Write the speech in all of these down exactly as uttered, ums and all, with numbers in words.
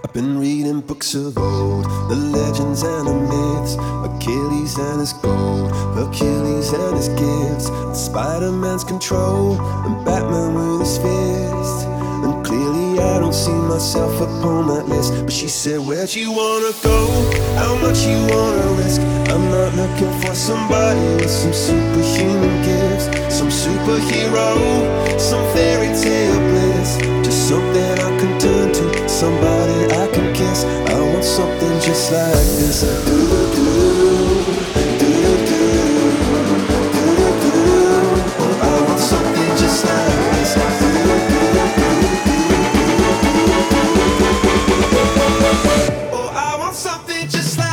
I've been reading books of old, the legends and the myths, Achilles and his gold, Hercules and his gifts, and Spider-Man's control, and Batman with his fist. And clearly I don't see myself upon that list. But she said, where'd you wanna go? How much you wanna risk? I'm not looking for somebody with some superhuman gifts, some superhero, some fairy tale bliss. Just something I can turn to, somebody I can kiss. I want something just like this. Do-do-do, do-do-do, do-do-do. I want something just like this. Oh, I want something just like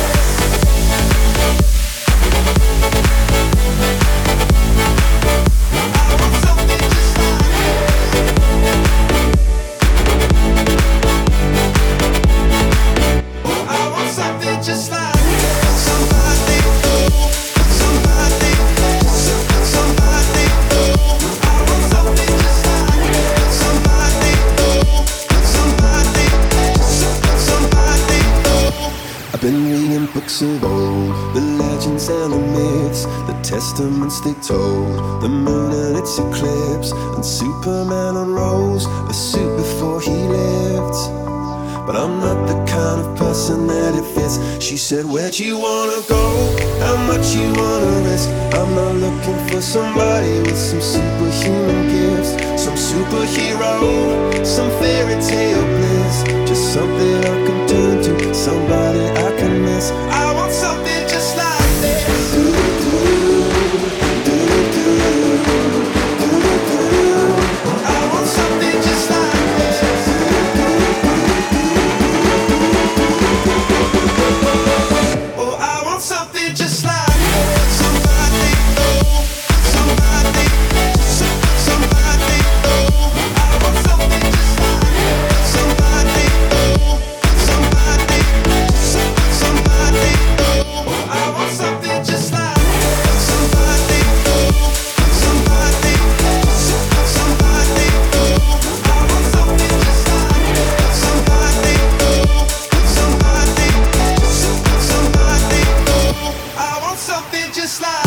books of old, the legends and the myths, the testaments they told, the moon and its eclipse, and Superman unrolls a suit before he lived. But I'm not the kind of person that it fits. She said, where'd you wanna go? How much you wanna risk? I'm not looking for somebody with some superhuman gifts, some superhero, some fairy tale bliss. Just something I can turn to, somebody I can miss. I want something just like this. I want something just like this. Oh, I want something just like somebody, oh, somebody, somebody, oh. I want something just like somebody, oh, somebody, somebody, oh. I want something just like somebody, oh, somebody, somebody, oh. I want something just like somebody, oh, somebody, somebody, oh. I want something just like